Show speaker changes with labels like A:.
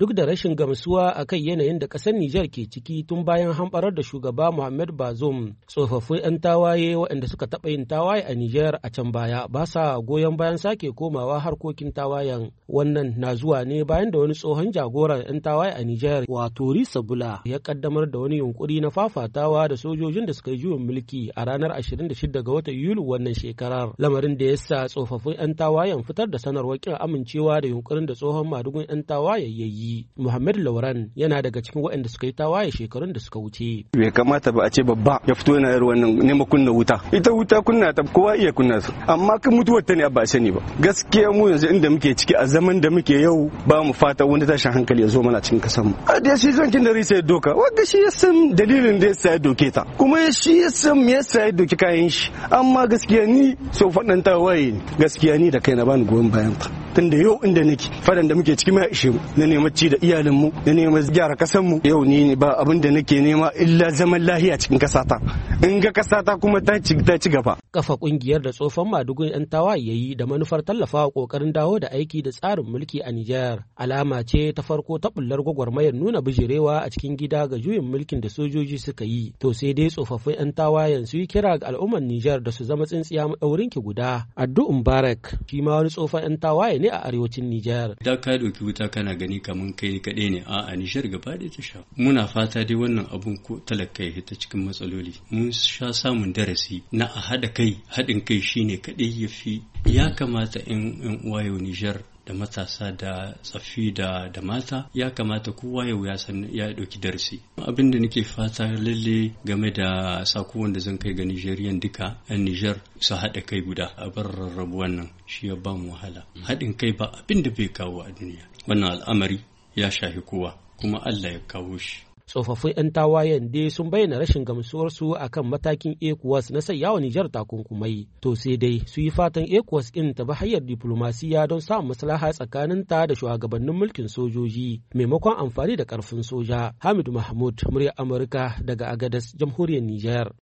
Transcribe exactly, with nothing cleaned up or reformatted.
A: duk da rashin gamsuwa a kan yanayin da ƙasar Nijar ke ciki tun bayan hamɓarar da shugaba Mohamed Bazoum. Tsofaffin 'yan tawaye waɗanda suka taɓa yin tawaye a Nijar a can baya ba sa goyon bayan sake komawa harkokin tawayen. Wannan na zuwa ne bayan da wani tsohon jagoran 'yan tawaye a Nijar wato Risa Bula ya kaddamar da wani yunkuri na fafatawa da sojojin da suka yi juyin mulki a ranar ashirin da shida ga watan Yuli wannan shekarar. Lamarin da ya sa tsofaffin 'yan tawayen fitar da sanarwar kin amincewa da yunkurin da tsohon madugun 'yan tawaye ya yi. Muhammad Lauran yana daga cikin waɗanda suka yi tawaye shekarun da suka wuce.
B: Bai kamata ba a ce babba ya fito yana yin wannan neman kunna wuta. Ita wuta kunna ta kowa iya kunna su. Amma kan mutuwar ta ne ba a sani ba. Gaskiya mu yanzu inda muke ciki a zaman da muke yau ba mu fata wani tashin hankali ya zo mana cikin kasan mu. A da shi zankin da Risa ya doka. Wanda shi ya san dalilin da yasa ya doke ta. Kuma shi ya san me yasa ya doki kayan shi. Amma gaskiya ni so faɗan tawaye gaskiya ni da kaina bani goyon bayan ta. Tunda yau inda nake fadan da muke ciki mai ishe mu na neman ci da iyalinmu na neman gyara kasar mu yau ni ba abin da nake nema illa zaman lahiya cikin kasata in ga kasata kuma ta ci ta ci gaba.
A: Kafa kungiyar da tsofan madugun yan tawaye yayi da manufar tallafawa kokarin dawo da aiki da tsarin mulki a Nijar alama ce ta farko ta bullar gwagwarmayar nuna bijirewa a cikin gida ga juyin mulkin da sojoji suka yi. To sai dai tsofaffin yan tawayen su yi kira ga al'ummar Nijar da su zama tsintsiya madaurin ki guda. Addu Mubarak shi ma wani tsofan yan tawaye ne a arewacin Nijar.
C: Da ka ɗauki wuta kana gani kaman kai kaɗai ne a Nijar gaba ɗaya ta sha. Muna fata dai wannan abun ko talaka ya ta cikin matsaloli. Mun sha samun darasi na a haɗa kai, haɗin kai shine kaɗai ya fi. Ya kamata in uwa yau Nijar da matasa da tsaffi da da mata ya kamata kowa yau ya san ya ɗauki darasi. Abin da nake fata lalle game da sako wanda zan kai ga Nijeriyan duka yan Nijar su haɗa kai guda a bar rarrabu wannan shi ya ba mu wahala. Haɗin kai ba abin da bai kawo a duniya. Wannan al'amari ya shahi kowa kuma Allah ya kawo shi.
A: Tsofaffin 'yan tawayen dai sun bayyana rashin gamsuwarsu a kan matakin ECOWAS na sayyawa Nijar takunkumai. To sai dai su yi fatan ECOWAS ɗin ta bi hanyar diplomasiya don samun maslaha tsakaninta da shugabannin mulkin sojoji maimakon amfani da ƙarfin soja. Hamid Mahmud, muryar Amurka daga Agadez, Jamhuriyar Nijar.